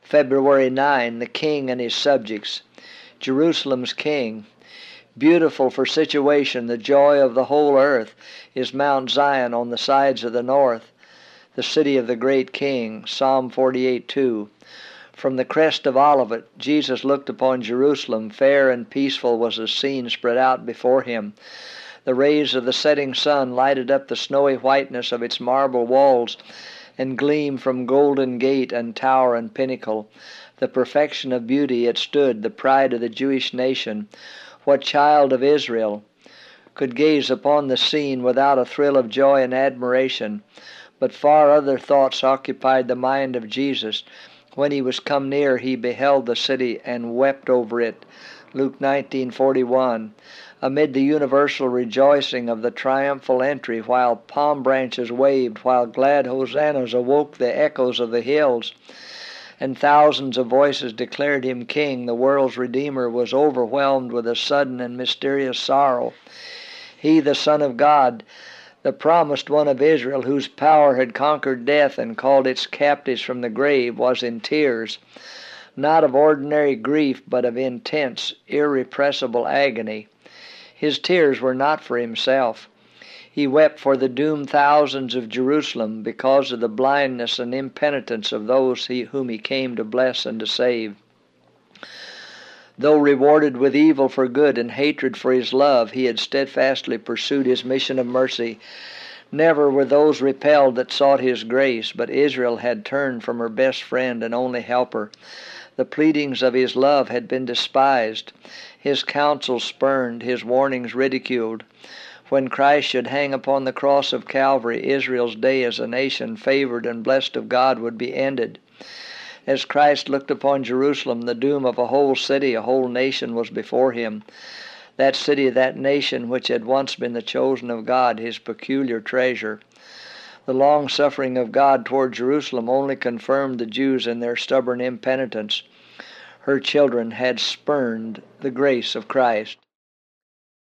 February 9, the king and his subjects. Jerusalem's king. Beautiful for situation, the joy of the whole earth, is Mount Zion on the sides of the north, the city of the great king. Psalm 48:2. From the crest of Olivet, Jesus looked upon Jerusalem. Fair and peaceful was the scene spread out before him. The rays of the setting sun lighted up the snowy whiteness of its marble walls, and gleam from golden gate and tower and pinnacle. The perfection of beauty it stood, the pride of the Jewish nation. What child of Israel could gaze upon the scene without a thrill of joy and admiration? But far other thoughts occupied the mind of Jesus. When he was come near, he beheld the city and wept over it. Luke 19:41. Amid the universal rejoicing of the triumphal entry, while palm branches waved, while glad hosannas awoke the echoes of the hills, and thousands of voices declared him king, the world's Redeemer was overwhelmed with a sudden and mysterious sorrow. He, the Son of God, the promised one of Israel, whose power had conquered death and called its captives from the grave, was in tears, not of ordinary grief, but of intense, irrepressible agony. His tears were not for himself. He wept for the doomed thousands of Jerusalem because of the blindness and impenitence of those whom he came to bless and to save. Though rewarded with evil for good and hatred for his love, he had steadfastly pursued his mission of mercy. Never were those repelled that sought his grace, but Israel had turned from her best friend and only helper. The pleadings of his love had been despised, his counsels spurned, his warnings ridiculed. When Christ should hang upon the cross of Calvary, Israel's day as a nation favored and blessed of God would be ended. As Christ looked upon Jerusalem, the doom of a whole city, a whole nation was before him. That city, that nation which had once been the chosen of God, his peculiar treasure. The long-suffering of God toward Jerusalem only confirmed the Jews in their stubborn impenitence. Her children had spurned the grace of Christ.